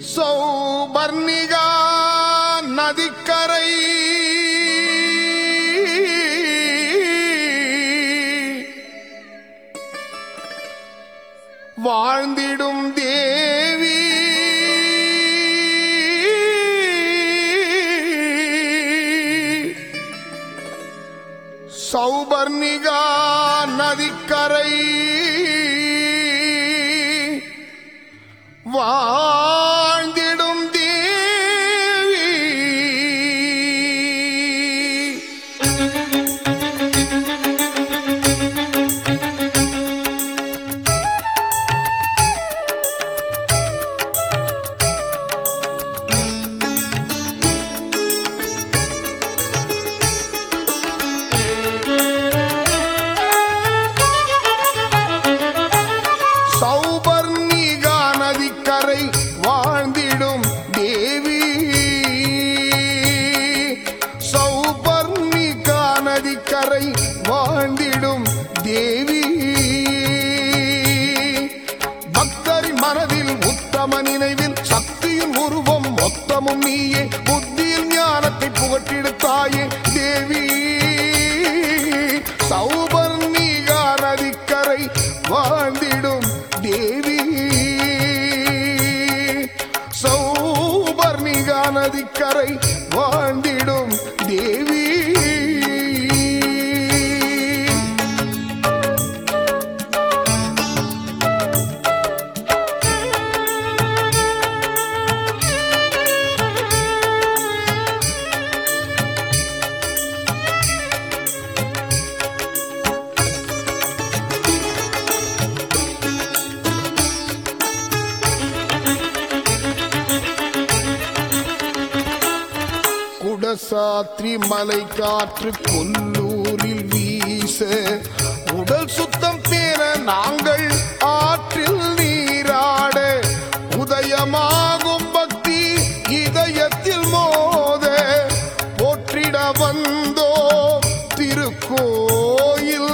சௌபர்ணிகா நதிக்கரை வாழ்ந்திடும் தேவி சௌபர்ணிகா நதிக்கரை வாழ்ந்திடும் தேவி சௌபர்ணிகா நதிக்கரை வாழ்ந்திடும் தேவி சௌபர்ணிகா நதிக்கரை வாழ்ந்திடும் தேவி பக்தரின் மனதில் உத்தம நினைவில் சக்தியின் உருவம் மொத்தமும் நீயே புத்தியில் ஞானத்தை புகட்டிடுத்தாயே தேவி சௌபர்ணிகா நதிக்கரை வாழ்ந்திடும் தேவி சௌபர்ணிகா நதிக்கரை வாழ்ந்திடும் தேவி குடசாத்ரி மலை காற்று கொல்லூரில் வீச உடல் சுத்தம் பெற நாங்கள் ஆற்றில் நீராட உதயமாகும் பக்தி இதயத்தில் மோத போற்றிட வந்தோ திருக்கோயில்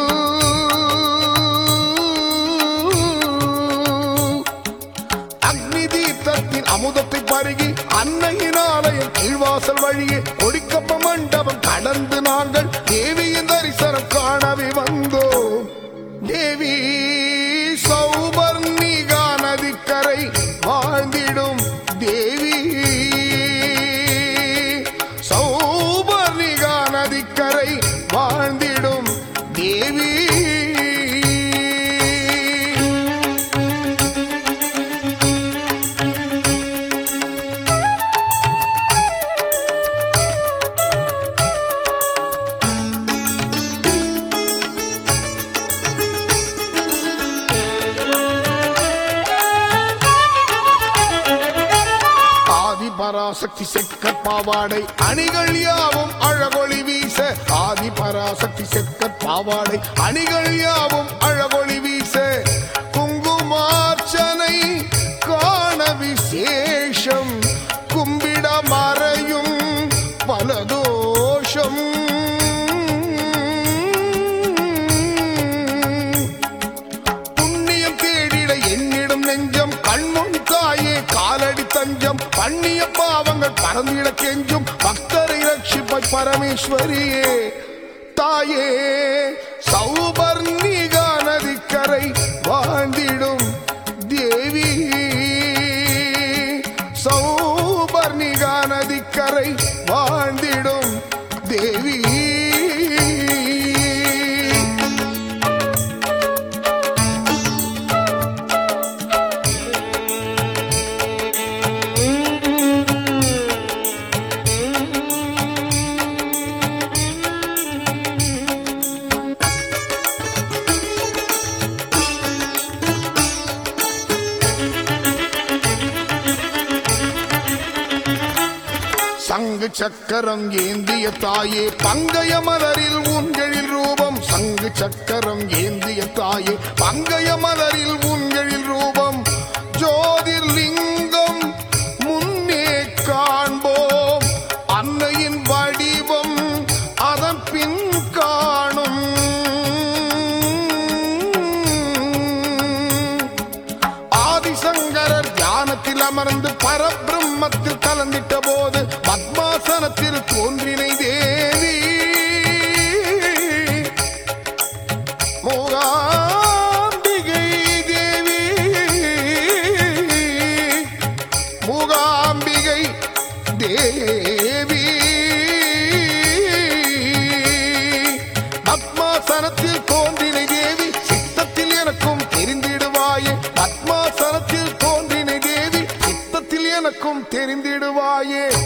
அக்னி தீர்த்தத்தின் அமுதத்தை பருகி அன்னையின் ஆலயம் கீழ்வாசல் வழியே கொடிக்கப்ப மண்டபம் கடந்து நாங்கள் தேவியின் தரிசனம் காணவே வந்தோம் தேவி சௌபர்ணிகா நதிக்கரை வாழ்ந்திடும் தேவி சௌபர்ணிகா நதிக்கரை வாழ்ந்திடும் தேவி பராசக்தி செக்க பாவாடை அணிகள் யாவும் அழகொளி வீச ஆதி பராசக்தி செக்க பாவாடை அணிகள் யாவும் அழகொளி வீச குங்குமார்ச்சனை காண விசேஷம் கும்பிட மறையும் பலதோஷம் புண்ணியம் தேடிட என்னிடம் நெஞ்சம் கண்முன் தாயே காலடி தஞ்சம் பண்ணிய பாவங்கள் பறந்திட கெஞ்சும் பக்தரை ரட்சிப்பாய் பரமேஸ்வரியே தாயே சௌபர்ணிகா நதிக்கரை வாழ்ந்திடும் தேவி சௌபர்ணிகா நதிக்கரை வாழ்ந்திடும் தேவி சங்கு சக்கரம் ஏந்திய தாயே பங்கய மலரில் உன்களில் ரூபம் சங்கு சக்கரம் ஏந்திய தாயே பங்கய மலரில் உன்களில் ரூபம் ஜோதிர்லிங்கம் முன்னே காண்போம் அன்னையின் வடிவம் அதன் பின் காணும் ஆதிசங்கரர் தியானத்தில் அமர்ந்து பரபிரம்மத்தில் கலந்திட்ட போது பத்மாசனத்தில் தோன்றினை தேவி மூகாம்பிகை தேவி. மூகாம்பிகை தேவி பத்மாசனத்தில் தோன்றினை தேவி சித்தத்தில் எனக்கும் தெரிந்திடுவாயே. பத்மாசனத்தில் தோன்றினை தேவி சித்தத்தில் எனக்கும் தெரிந்திடுவாயே.